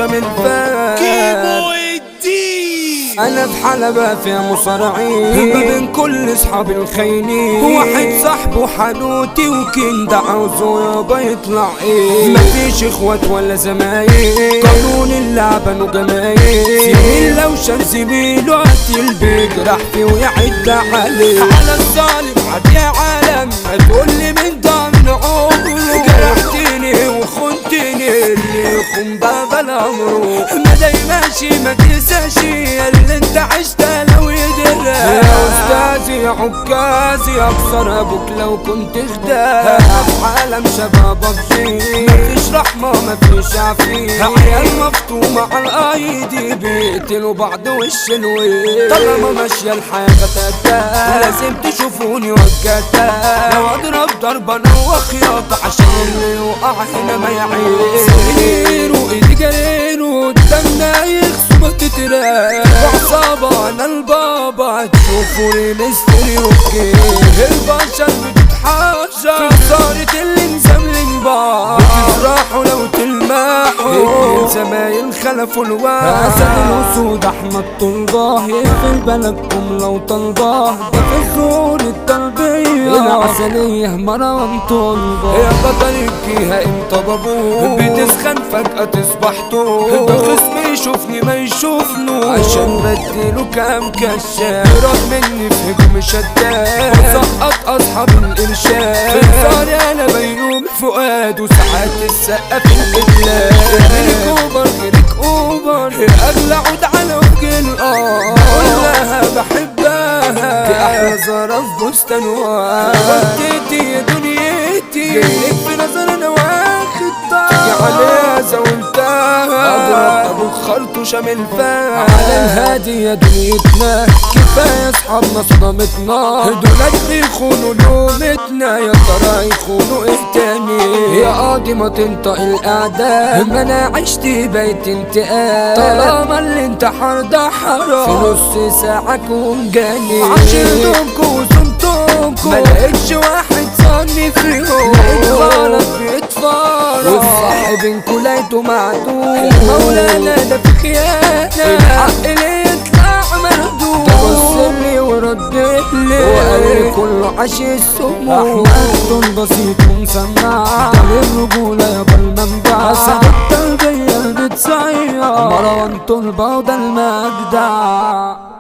شامل فات كيمو الدين. انا في حلبة فيها مصارعين ما بين كل اصحاب الخاينين، واحد صاحبه حانوتي وكند عاوزه يابا يطلع ايه، مفيش اخوات ولا زمايل، قانون اللعبة انه جمايل، زميل لو شاف زميله قتل بيجرح فيه ويعد عليه، على الظالم عاد يا عالم هتقولي من ضمن عمره، جرحتني وخنتني اللي يخون بابا الامر، ما دايماشي ما تنساشي اللي انت عشتها لو يدرى، يا استاذي يا عكازي اكسر ابوك لو كنت خدام، في عالم شبابك فيه مفيش رحمه مفيش عفيه، عيال مفتومه على الايدي بيقتلوا بعض وش الويل، طالما ماشيه الحياه غتاتا لازم تشوفوني وجاتا، لو اضرب ضربه انا وخياطه عشان اللي يوقع هنا ما يعيش، سنين وايدي جرين قدامنا يخسوا ما تتراك، وعصابه انا البابا تشوفوني مستري وكيف، البشر بتتحاشى صارت اللي مزملين بعض، بتفرحوا لو تلمحوا زمايل خلفوا الوعد، اسد الاسود احمد طلباه يقفل بلدكم لو طلباه، ده في الزور التربيه العسليه مروان طلباه، يا بطل الجيهه انت بابوه بتسخن فجاه تصبح طول، ده خصمي يشوفني ما يشوفنو عشان بديله كام كشاف، يروح مني في هجوم شداد وسقط اصحاب الارشاد، في انصاري انا بيوم فؤاد وساعات السقه في القبلات، غيرك اوبر غيرك اوبر اغلى عود على وجه الارض، كلها بحبها دي احلى زهره في بستان واد، وديتي يا دنيتي جايلك في نظر انا واخد تيجي عليها زولتها، اضرب ابو خلط وشامل فات، على الهادي يا دنيتنا كفايه اصحابنا صدمتنا، دولت بيخونوا لومتنا يا ترى يخونوا ايه تاني، يا قاضي ما تنطق الاعدام ما انا عشت بيت انتقام، طالما الانتحار ده حرام في نص ساعه كون جاني، عشرتكم وصمتكم ما لقيتش واحد صاني فيهم، لقيت غلط بيتفرج والصاحب انكو لقيته معدوم، مولانا ده في خيانه الحق ليه يطلع مهدوم، تبصلي وردلي وقالي كله عاش السموم، احمد بسيط ومسمع ده للرجوله يابا المنبع، اسد التربيه اللي بتصيع مروان طلبه وده المجدع.